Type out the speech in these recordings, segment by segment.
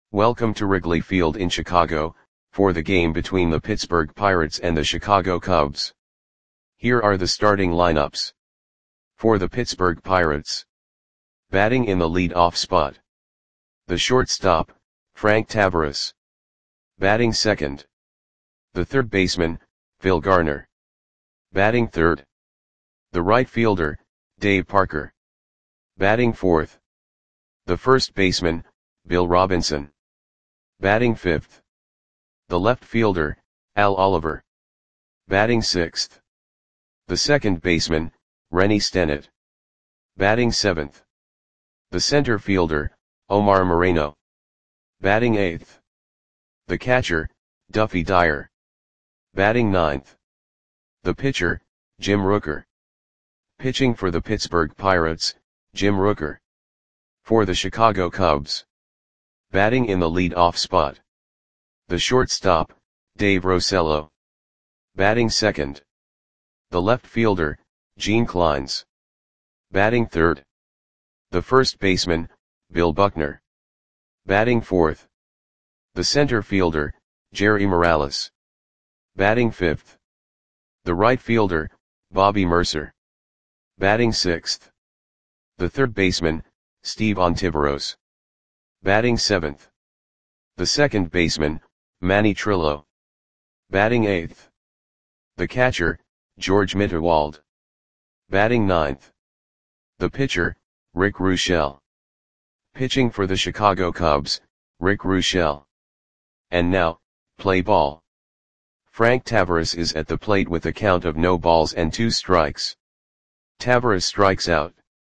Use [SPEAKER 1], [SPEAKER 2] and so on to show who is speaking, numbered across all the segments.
[SPEAKER 1] Welcome to Wrigley Field in Chicago, for the game between the Pittsburgh Pirates and the Chicago Cubs. Here are the starting lineups. For the Pittsburgh Pirates. Batting in the lead-off spot. The shortstop, Frank Taveras. Batting second. The third baseman, Phil Garner. Batting third. The right fielder, Dave Parker. Batting fourth. The first baseman, Bill Robinson. Batting fifth. The left fielder, Al Oliver. Batting sixth. The second baseman, Rennie Stennett. Batting seventh. The center fielder, Omar Moreno. Batting eighth. The catcher, Duffy Dyer. Batting ninth. The pitcher, Jim Rooker. Pitching for the Pittsburgh Pirates, Jim Rooker. For the Chicago Cubs. Batting in the lead-off spot. The shortstop, Dave Rosello. Batting second. The left fielder, Gene Clines. Batting third. The first baseman, Bill Buckner. Batting fourth. The center fielder, Jerry Morales. Batting fifth. The right fielder, Bobby Murcer. Batting sixth. The third baseman, Steve Ontiveros. Batting seventh. The second baseman, Manny Trillo. Batting eighth. The catcher, George Mitterwald. Batting ninth. The pitcher, Rick Ruschel. Pitching for the Chicago Cubs, Rick Ruschel. And now, play ball. Frank Taveras is at the plate with a count of no balls and 2 strikes. Taveras strikes out.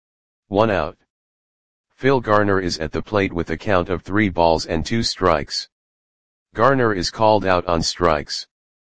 [SPEAKER 1] 1 out. Phil Garner is at the plate with a count of 3 balls and 2 strikes. Garner is called out on strikes.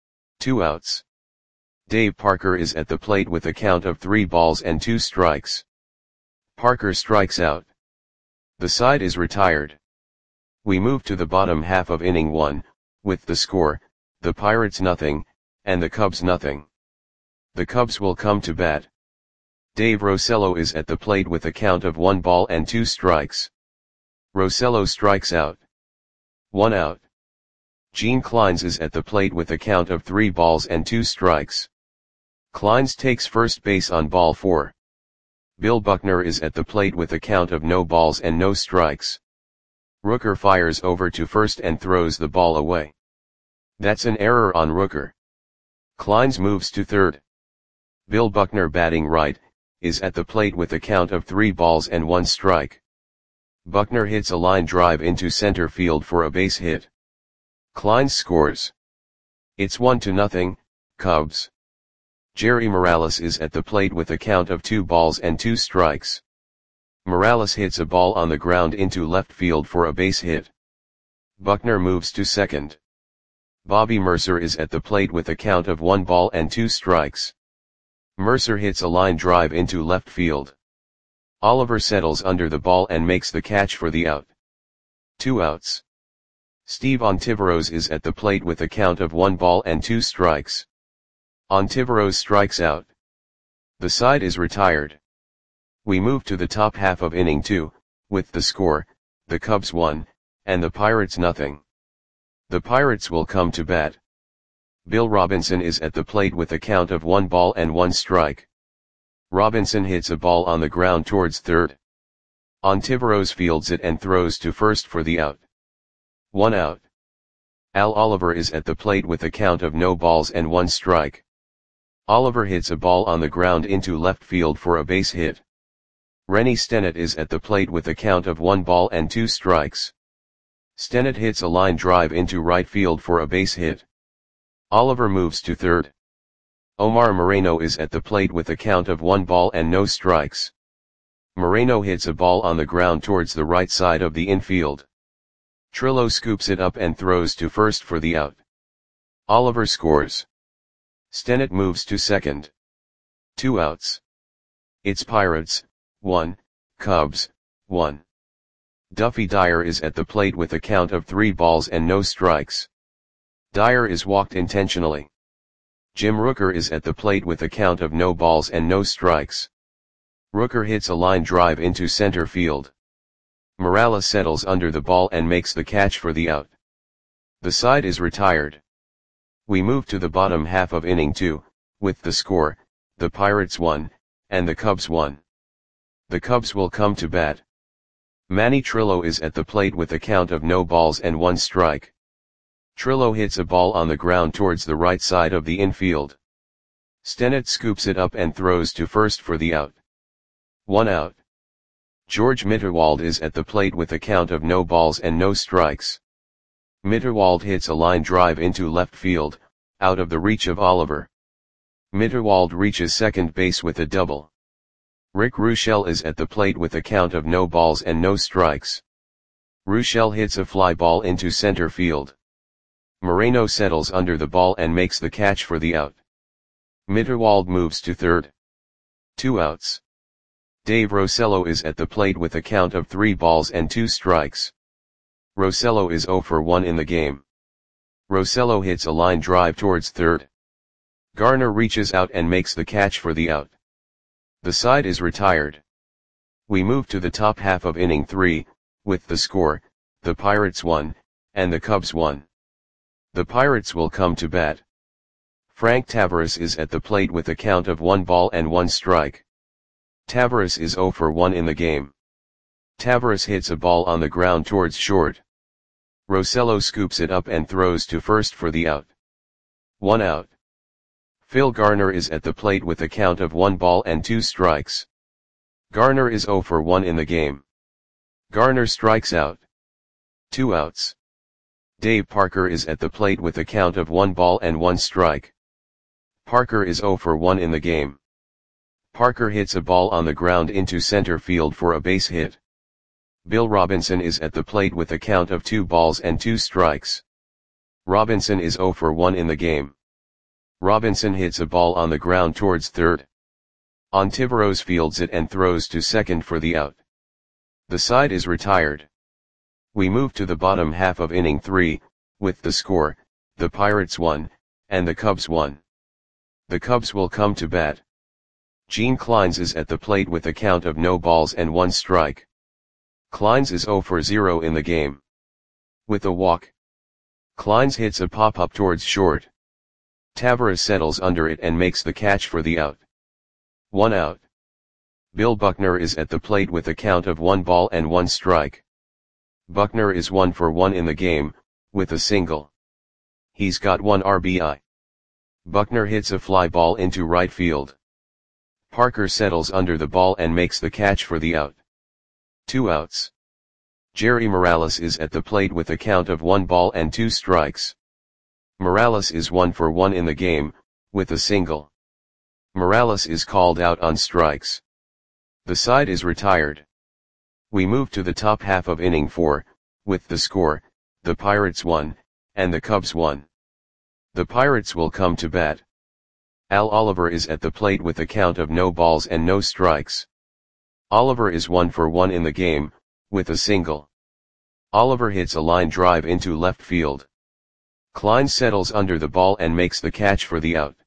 [SPEAKER 1] 2 outs. Dave Parker is at the plate with a count of 3 balls and 2 strikes. Parker strikes out. The side is retired. We move to the bottom half of inning 1, with the score, the Pirates nothing, and the Cubs nothing. The Cubs will come to bat. Dave Rosello is at the plate with a count of 1 ball and 2 strikes. Rosello strikes out. 1 out. Gene Clines is at the plate with a count of 3 balls and 2 strikes. Clines takes first base on ball 4. Bill Buckner is at the plate with a count of no balls and no strikes. Rooker fires over to first and throws the ball away. That's an error on Rooker. Clines moves to third. Bill Buckner, batting right, is at the plate with a count of 3 balls and 1 strike. Buckner hits a line drive into center field for a base hit. Clines scores. It's 1-0, Cubs. Jerry Morales is at the plate with a count of 2 balls and 2 strikes. Morales hits a ball on the ground into left field for a base hit. Buckner moves to second. Bobby Murcer is at the plate with a count of 1 ball and 2 strikes. Murcer hits a line drive into left field. Oliver settles under the ball and makes the catch for the out. 2 outs. Steve Ontiveros is at the plate with a count of 1 ball and 2 strikes. Ontiveros strikes out. The side is retired. We move to the top half of inning 2, with the score, the Cubs 1, and the Pirates nothing. The Pirates will come to bat. Bill Robinson is at the plate with a count of 1 ball and 1 strike. Robinson hits a ball on the ground towards third. Ontiveros fields it and throws to first for the out. 1 out. Al Oliver is at the plate with a count of no balls and 1 strike. Oliver hits a ball on the ground into left field for a base hit. Rennie Stennett is at the plate with a count of 1 ball and 2 strikes. Stennett hits a line drive into right field for a base hit. Oliver moves to third. Omar Moreno is at the plate with a count of 1 ball and no strikes. Moreno hits a ball on the ground towards the right side of the infield. Trillo scoops it up and throws to first for the out. Oliver scores. Stennett moves to second. 2 outs. It's Pirates 1, Cubs 1. Duffy Dyer is at the plate with a count of 3 balls and no strikes. Dyer is walked intentionally. Jim Rooker is at the plate with a count of no balls and no strikes. Rooker hits a line drive into center field. Morales settles under the ball and makes the catch for the out. The side is retired. We move to the bottom half of inning 2, with the score, the Pirates 1, and the Cubs 1. The Cubs will come to bat. Manny Trillo is at the plate with a count of no balls and 1 strike. Trillo hits a ball on the ground towards the right side of the infield. Stennett scoops it up and throws to first for the out. 1 out. George Mitterwald is at the plate with a count of no balls and no strikes. Mitterwald hits a line drive into left field, out of the reach of Oliver. Mitterwald reaches second base with a double. Rick Ruschel is at the plate with a count of no balls and no strikes. Ruschel hits a fly ball into center field. Moreno settles under the ball and makes the catch for the out. Mitterwald moves to third. 2 outs. Dave Rosello is at the plate with a count of 3 balls and 2 strikes. Rosello is 0 for 1 in the game. Rosello hits a line drive towards third. Garner reaches out and makes the catch for the out. The side is retired. We move to the top half of inning 3, with the score, the Pirates 1, and the Cubs 1. The Pirates will come to bat. Frank Tavares is at the plate with a count of 1 ball and 1 strike. Tavares is 0 for 1 in the game. Tavares hits a ball on the ground towards short. Rosello scoops it up and throws to first for the out. 1 out. Phil Garner is at the plate with a count of 1 ball and 2 strikes. Garner is 0 for 1 in the game. Garner strikes out. 2 outs. Dave Parker is at the plate with a count of 1 ball and 1 strike. Parker is 0 for 1 in the game. Parker hits a ball on the ground into center field for a base hit. Bill Robinson is at the plate with a count of 2 balls and 2 strikes. Robinson is 0 for 1 in the game. Robinson hits a ball on the ground towards third. Ontiveros fields it and throws to second for the out. The side is retired. We move to the bottom half of inning 3, with the score, the Pirates 1, and the Cubs 1. The Cubs will come to bat. Gene Clines is at the plate with a count of no balls and 1 strike. Clines is 0 for 0 in the game. With a walk. Clines hits a pop-up towards short. Tavares settles under it and makes the catch for the out. 1 out. Bill Buckner is at the plate with a count of 1 ball and 1 strike. Buckner is 1 for 1 in the game, with a single. He's got 1 RBI. Buckner hits a fly ball into right field. Parker settles under the ball and makes the catch for the out. 2 outs. Jerry Morales is at the plate with a count of 1 ball and 2 strikes. Morales is 1 for 1 in the game, with a single. Morales is called out on strikes. The side is retired. We move to the top half of inning 4, with the score, the Pirates 1, and the Cubs 1. The Pirates will come to bat. Al Oliver is at the plate with a count of no balls and no strikes. Oliver is 1 for 1 in the game, with a single. Oliver hits a line drive into left field. Clines settles under the ball and makes the catch for the out.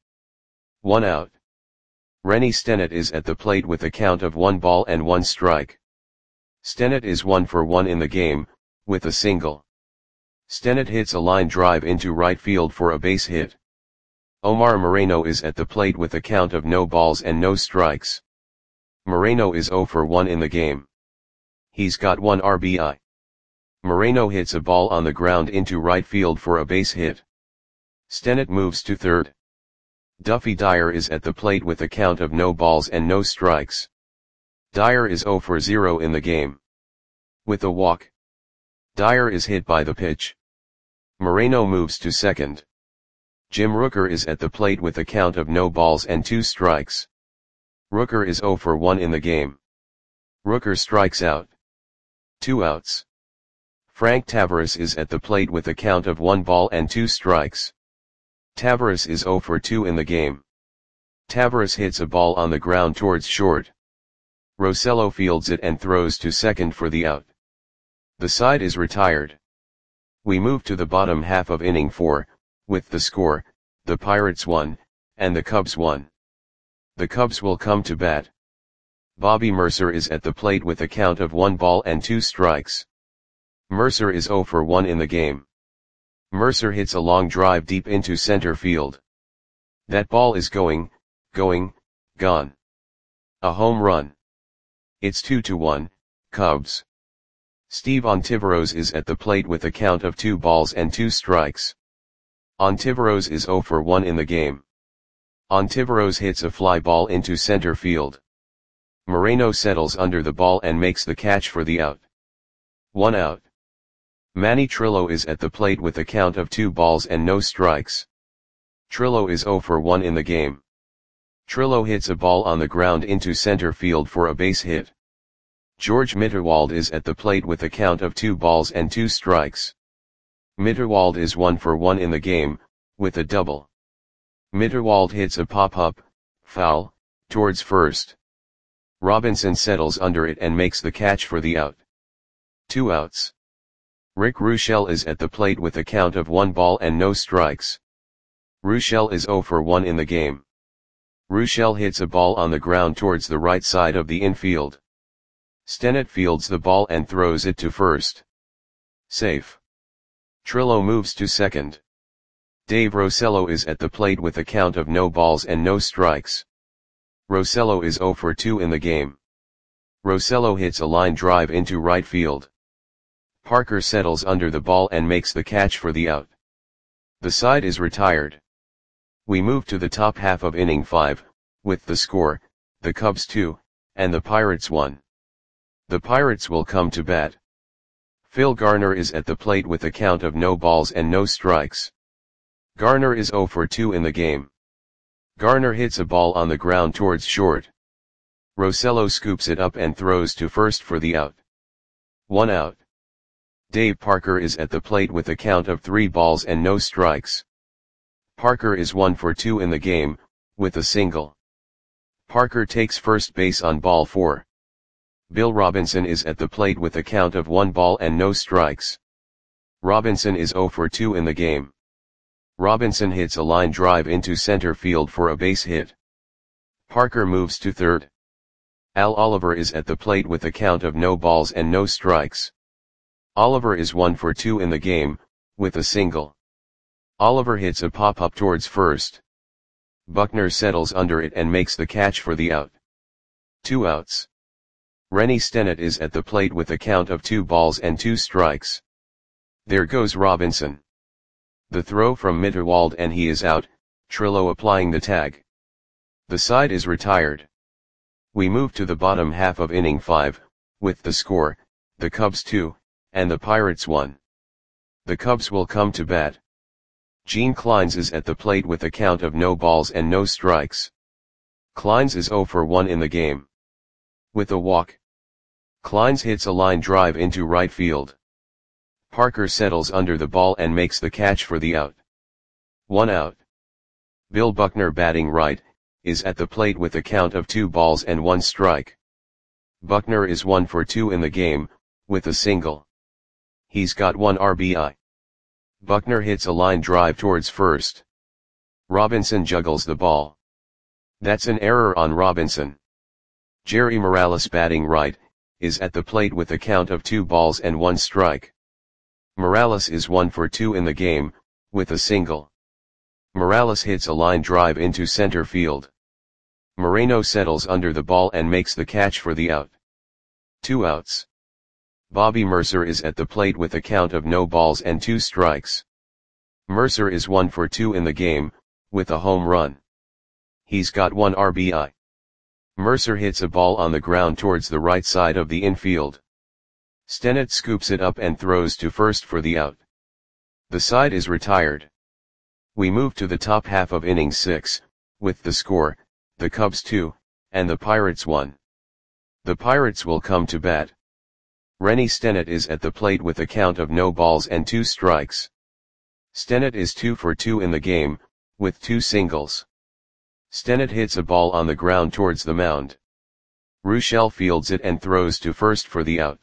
[SPEAKER 1] 1 out. Rennie Stennett is at the plate with a count of 1 ball and 1 strike. Stennett is 1 for 1 in the game, with a single. Stennett hits a line drive into right field for a base hit. Omar Moreno is at the plate with a count of no balls and no strikes. Moreno is 0 for 1 in the game. He's got 1 RBI. Moreno hits a ball on the ground into right field for a base hit. Stennett moves to third. Duffy Dyer is at the plate with a count of no balls and no strikes. Dyer is 0 for 0 in the game. With a walk. Dyer is hit by the pitch. Moreno moves to second. Jim Rooker is at the plate with a count of no balls and 2 strikes. Rooker is 0 for 1 in the game. Rooker strikes out. 2 outs. Frank Tavares is at the plate with a count of 1 ball and 2 strikes. Tavares is 0 for 2 in the game. Tavares hits a ball on the ground towards short. Rosello fields it and throws to second for the out. The side is retired. We move to the bottom half of inning 4, with the score, the Pirates 1, and the Cubs 1. The Cubs will come to bat. Bobby Mercer is at the plate with a count of 1 ball and 2 strikes. Mercer is 0 for 1 in the game. Mercer hits a long drive deep into center field. That ball is gone. A home run. It's 2-1, Cubs. Steve Ontiveros is at the plate with a count of 2 balls and 2 strikes. Ontiveros is 0 for 1 in the game. Ontiveros hits a fly ball into center field. Moreno settles under the ball and makes the catch for the out. 1 out. Manny Trillo is at the plate with a count of 2 balls and no strikes. Trillo is 0 for 1 in the game. Trillo hits a ball on the ground into center field for a base hit. George Mitterwald is at the plate with a count of 2 balls and 2 strikes. Mitterwald is 1 for 1 in the game, with a double. Mitterwald hits a pop-up, foul, towards first. Robinson settles under it and makes the catch for the out. 2 outs. Rick Ruschel is at the plate with a count of 1 ball and no strikes. Ruschel is 0 for 1 in the game. Ruschel hits a ball on the ground towards the right side of the infield. Stennett fields the ball and throws it to first. Safe. Trillo moves to second. Dave Rosello is at the plate with a count of no balls and no strikes. Rosello is 0 for 2 in the game. Rosello hits a line drive into right field. Parker settles under the ball and makes the catch for the out. The side is retired. We move to the top half of inning 5, with the score, the Cubs 2, and the Pirates 1. The Pirates will come to bat. Phil Garner is at the plate with a count of no balls and no strikes. Garner is 0 for 2 in the game. Garner hits a ball on the ground towards short. Rosello scoops it up and throws to first for the out. 1 out. Dave Parker is at the plate with a count of 3 balls and no strikes. Parker is 1 for 2 in the game, with a single. Parker takes first base on ball 4. Bill Robinson is at the plate with a count of 1 ball and no strikes. Robinson is 0 for 2 in the game. Robinson hits a line drive into center field for a base hit. Parker moves to third. Al Oliver is at the plate with a count of no balls and no strikes. Oliver is 1 for 2 in the game, with a single. Oliver hits a pop-up towards first. Buckner settles under it and makes the catch for the out. 2 outs. Rennie Stennett is at the plate with a count of 2 balls and 2 strikes. There goes Robinson. The throw from Mitterwald and he is out, Trillo applying the tag. The side is retired. We move to the bottom half of inning 5, with the score, the Cubs 2, and the Pirates 1. The Cubs will come to bat. Gene Clines is at the plate with a count of no balls and no strikes. Clines is 0 for 1 in the game. With a walk. Clines hits a line drive into right field. Parker settles under the ball and makes the catch for the out. 1 out. Bill Buckner, batting right, is at the plate with a count of 2 balls and 1 strike. Buckner is 1 for 2 in the game, with a single. He's got 1 RBI. Buckner hits a line drive towards first. Robinson juggles the ball. That's an error on Robinson. Jerry Morales, batting right, is at the plate with a count of 2 balls and 1 strike. Morales is 1 for 2 in the game, with a single. Morales hits a line drive into center field. Moreno settles under the ball and makes the catch for the out. 2 outs. Bobby Mercer is at the plate with a count of no balls and 2 strikes. Mercer is 1 for 2 in the game, with a home run. He's got 1 RBI. Mercer hits a ball on the ground towards the right side of the infield. Stennett scoops it up and throws to first for the out. The side is retired. We move to the top half of inning 6, with the score, the Cubs 2, and the Pirates 1. The Pirates will come to bat. Rennie Stennett is at the plate with a count of no balls and 2 strikes. Stennett is 2 for 2 in the game, with 2 singles. Stennett hits a ball on the ground towards the mound. Ruschel fields it and throws to first for the out.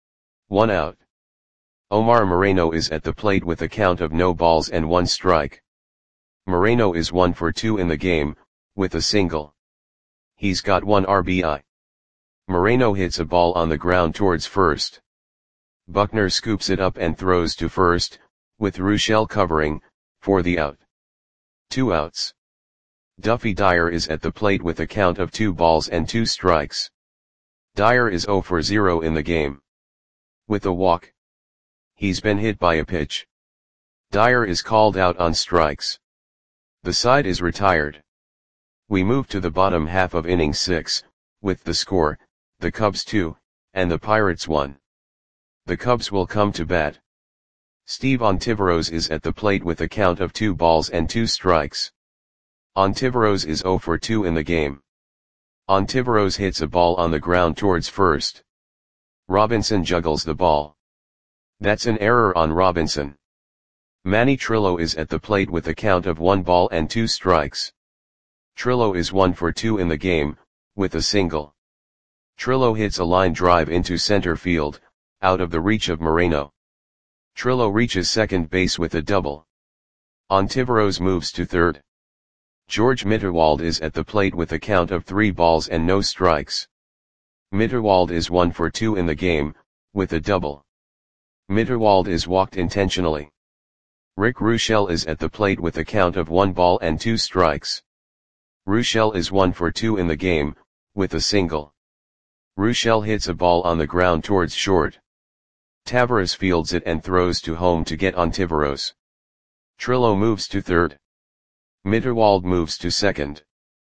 [SPEAKER 1] 1 out. Omar Moreno is at the plate with a count of no balls and 1 strike. Moreno is 1 for 2 in the game, with a single. He's got 1 RBI. Moreno hits a ball on the ground towards first. Buckner scoops it up and throws to first, with Ruschel covering, for the out. 2 outs. Duffy Dyer is at the plate with a count of 2 balls and 2 strikes. Dyer is 0 for 0 in the game. With a walk. He's been hit by a pitch. Dyer is called out on strikes. The side is retired. We move to the bottom half of inning 6, with the score, the Cubs 2, and the Pirates 1. The Cubs will come to bat. Steve Ontiveros is at the plate with a count of 2 balls and 2 strikes. Ontiveros is 0 for 2 in the game. Ontiveros hits a ball on the ground towards first. Robinson juggles the ball. That's an error on Robinson. Manny Trillo is at the plate with a count of 1 ball and 2 strikes. Trillo is 1 for 2 in the game, with a single. Trillo hits a line drive into center field, out of the reach of Moreno. Trillo reaches second base with a double. Ontiveros moves to third. George Mitterwald is at the plate with a count of 3 balls and no strikes. Mitterwald is 1 for 2 in the game, with a double. Mitterwald is walked intentionally. Rick Ruschel is at the plate with a count of 1 ball and 2 strikes. Ruschel is 1 for 2 in the game, with a single. Ruschel hits a ball on the ground towards short. Taveras fields it and throws to home to get Ontiveros. Trillo moves to third. Mitterwald moves to second.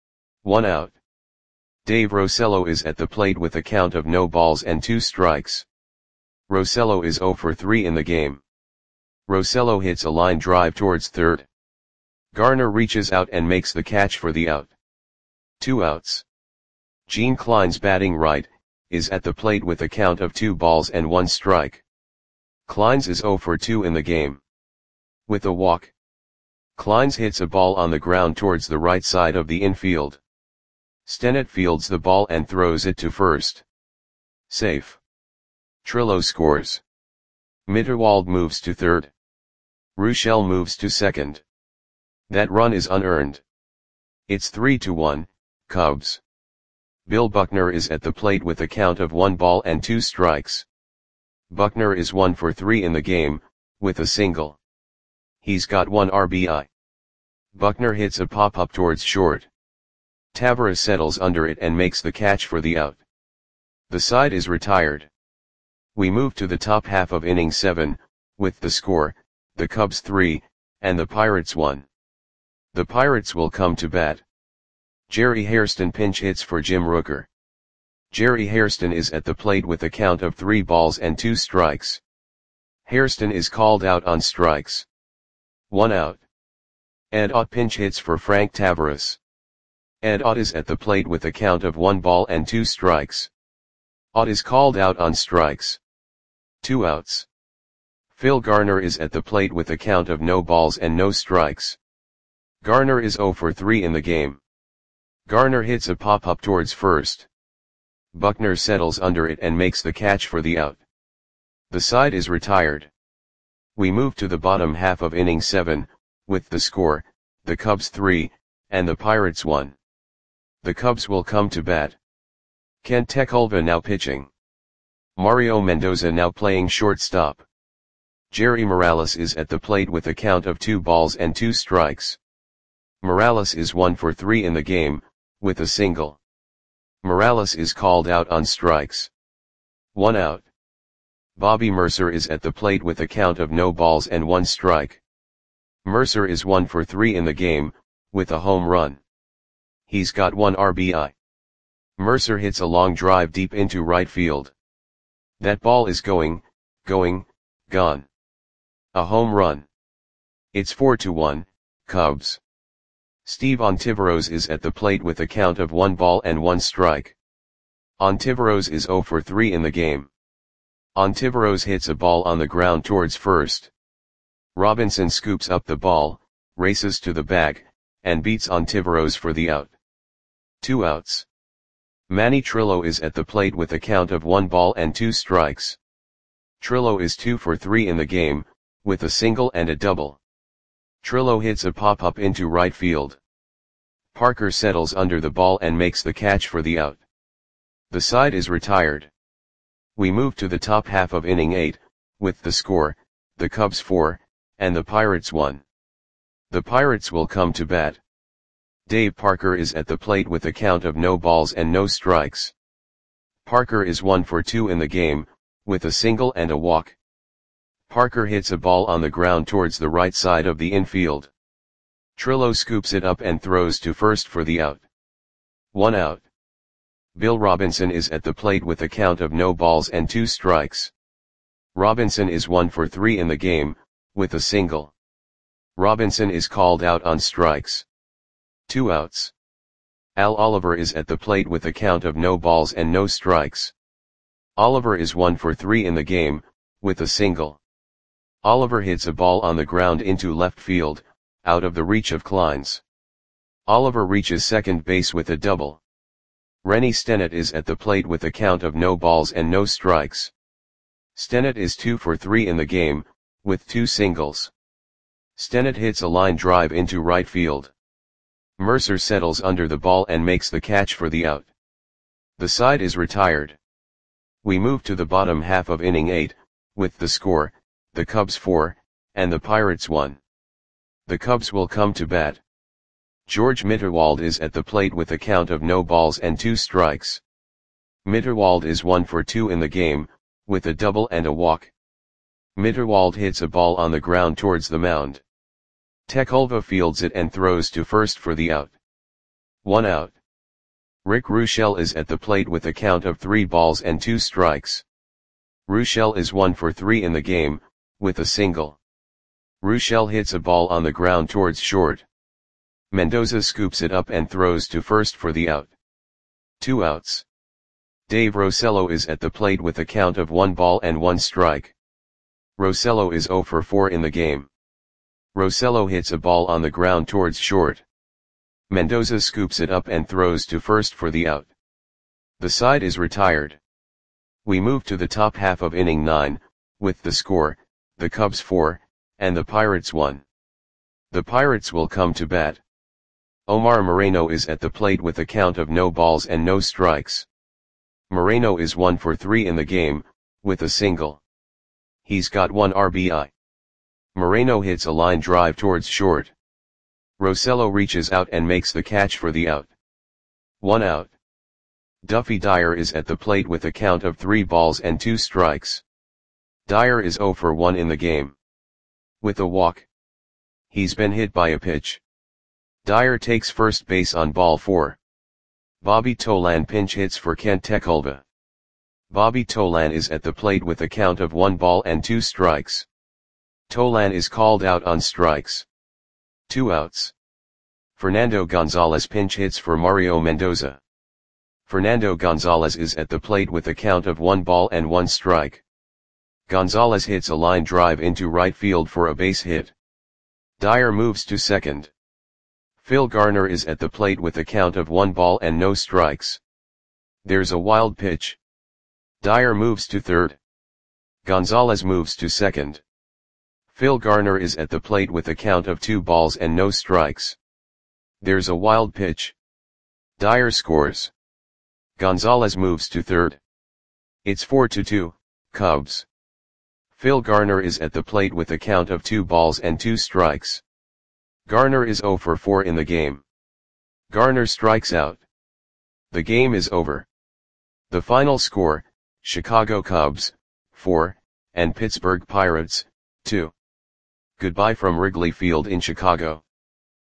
[SPEAKER 1] 1 out. Dave Rosello is at the plate with a count of no balls and 2 strikes. Rosello is 0 for 3 in the game. Rosello hits a line drive towards third. Garner reaches out and makes the catch for the out. 2 outs. Gene Klein's batting right, is at the plate with a count of 2 balls and 1 strike. Kleins is 0 for 2 in the game. With a walk. Kleins hits a ball on the ground towards the right side of the infield. Stennett fields the ball and throws it to first. Safe. Trillo scores. Mitterwald moves to third. Ruschel moves to second. That run is unearned. It's 3-1, Cubs. Bill Buckner is at the plate with a count of 1 ball and 2 strikes. Buckner is 1 for 3 in the game, with a single. He's got 1 RBI. Buckner hits a pop-up towards short. Taveras settles under it and makes the catch for the out. The side is retired. We move to the top half of inning 7, with the score, the Cubs 3, and the Pirates 1. The Pirates will come to bat. Jerry Hairston pinch hits for Jim Rooker. Jerry Hairston is at the plate with a count of 3 balls and 2 strikes. Hairston is called out on strikes. 1 out. Ed Ott pinch hits for Frank Taveras. Ed Ott is at the plate with a count of 1 ball and 2 strikes. Ott is called out on strikes. 2 outs. Phil Garner is at the plate with a count of no balls and no strikes. Garner is 0 for 3 in the game. Garner hits a pop-up towards first. Buckner settles under it and makes the catch for the out. The side is retired. We move to the bottom half of inning 7, with the score, the Cubs 3, and the Pirates 1. The Cubs will come to bat. Kent Tekulve now pitching. Mario Mendoza now playing shortstop. Jerry Morales is at the plate with a count of 2 balls and 2 strikes. Morales is 1 for 3 in the game, with a single. Morales is called out on strikes. 1 out. Bobby Mercer is at the plate with a count of no balls and 1 strike. Mercer is 1 for 3 in the game, with a home run. He's got 1 RBI. Mercer hits a long drive deep into right field. That ball is going, gone. A home run. It's 4-1, Cubs. Steve Ontiveros is at the plate with a count of 1 ball and 1 strike. Ontiveros is 0 for 3 in the game. Ontiveros hits a ball on the ground towards first. Robinson scoops up the ball, races to the bag, and beats Ontiveros for the out. 2 outs. Manny Trillo is at the plate with a count of 1 ball and 2 strikes. Trillo is 2 for 3 in the game, with a single and a double. Trillo hits a pop-up into right field. Parker settles under the ball and makes the catch for the out. The side is retired. We move to the top half of inning 8, with the score, the Cubs 4, and the Pirates 1. The Pirates will come to bat. Dave Parker is at the plate with a count of no balls and no strikes. Parker is 1 for 2 in the game, with a single and a walk. Parker hits a ball on the ground towards the right side of the infield. Trillo scoops it up and throws to first for the out. 1 out. Bill Robinson is at the plate with a count of no balls and 2 strikes. Robinson is 1 for 3 in the game, with a single. Robinson is called out on strikes. 2 outs. Al Oliver is at the plate with a count of no balls and no strikes. Oliver is 1 for 3 in the game, with a single. Oliver hits a ball on the ground into left field, out of the reach of Kleins. Oliver reaches second base with a double. Rennie Stennett is at the plate with a count of no balls and no strikes. Stennett is 2 for 3 in the game, with 2 singles. Stennett hits a line drive into right field. Mercer settles under the ball and makes the catch for the out. The side is retired. We move to the bottom half of inning 8, with the score, the Cubs 4, and the Pirates 1. The Cubs will come to bat. George Mitterwald is at the plate with a count of no balls and 2 strikes. Mitterwald is 1 for 2 in the game, with a double and a walk. Mitterwald hits a ball on the ground towards the mound. Tekulve fields it and throws to first for the out. 1 out. Rick Ruschel is at the plate with a count of 3 balls and 2 strikes. Ruschel is 1 for 3 in the game, with a single. Ruschel hits a ball on the ground towards short. Mendoza scoops it up and throws to first for the out. 2 outs. Dave Rosello is at the plate with a count of 1 ball and 1 strike. Rosello is 0 for 4 in the game. Rosello hits a ball on the ground towards short. Mendoza scoops it up and throws to first for the out. The side is retired. We move to the top half of inning 9, with the score, the Cubs 4, and the Pirates 1. The Pirates will come to bat. Omar Moreno is at the plate with a count of no balls and no strikes. Moreno is 1 for 3 in the game, with a single. He's got 1 RBI. Moreno hits a line drive towards short. Rosello reaches out and makes the catch for the out. 1 out. Duffy Dyer is at the plate with a count of 3 balls and 2 strikes. Dyer is 0 for 1 in the game. With a walk. He's been hit by a pitch. Dyer takes first base on ball 4. Bobby Tolan pinch hits for Kent Tekulve. Bobby Tolan is at the plate with a count of 1 ball and 2 strikes. Tolan is called out on strikes. 2 outs. Fernando Gonzalez pinch hits for Mario Mendoza. Fernando Gonzalez is at the plate with a count of 1 ball and 1 strike. Gonzalez hits a line drive into right field for a base hit. Dyer moves to second. Phil Garner is at the plate with a count of 1 ball and no strikes. There's a wild pitch. Dyer moves to third. Gonzalez moves to second. Phil Garner is at the plate with a count of 2 balls and no strikes. There's a wild pitch. Dyer scores. Gonzalez moves to third. It's 4-2, Cubs. Phil Garner is at the plate with a count of 2 balls and 2 strikes. Garner is 0 for 4 in the game. Garner strikes out. The game is over. The final score, Chicago Cubs, 4, and Pittsburgh Pirates, 2. Goodbye from Wrigley Field in Chicago.